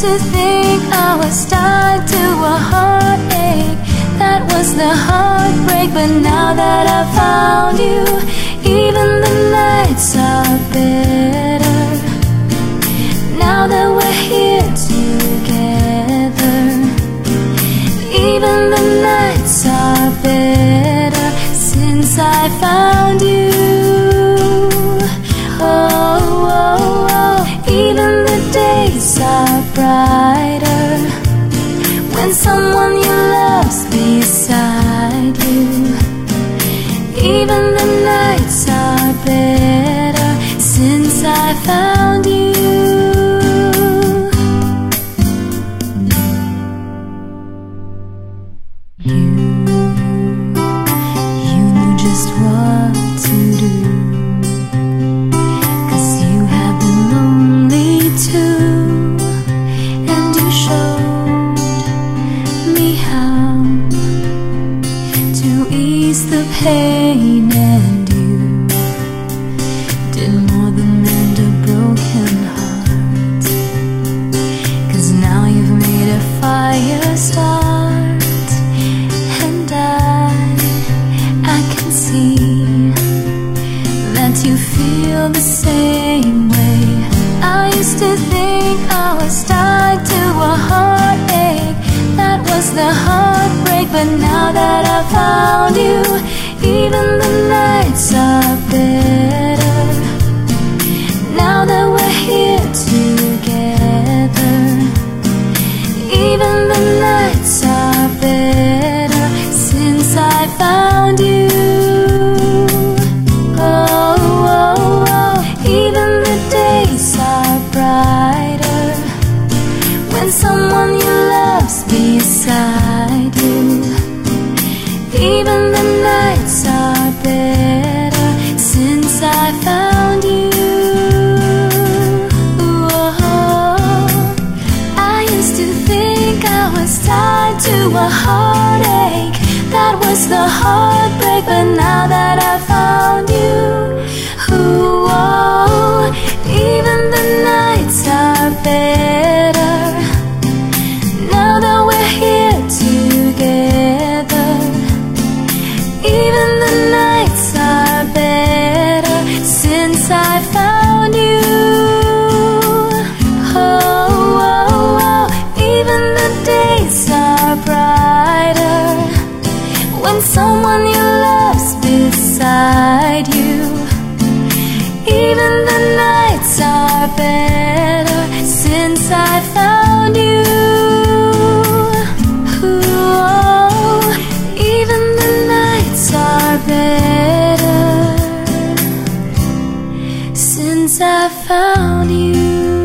to think I was tied to a heartache. That was the heartbreak, but now that I found you, even the nights are better. Now that we're here together, even the nights are better since I found you. Oh, oh, oh, even the days are brighter when someone you love's beside you. Even the nights are better since I found you. You knew just what to do, 'cause you have been lonely too, and you showed me how to ease the pain, and you did more than mend a broken heart, 'cause now you've made a fire start, and I can see that you feel the same way. I used to think I was tied to a heartache. That was the heartbreak, but now that I found you, even the nights are better. Now that we're here together, even the nights are better since I found you. Oh, oh, oh, even the days are brighter when someone you love's beside you. Even the nights are better since I found you. Oh, I used to think I was tied to a heartache. That was the heartbreak, but now that I found you, oh, even the nights are better. Now that we're here together, even the nights are better since I found you. Oh, oh, oh, even the days are brighter when someone you love's beside you. Even the nights are better since I found you. Oh, even the nights are better since I found you.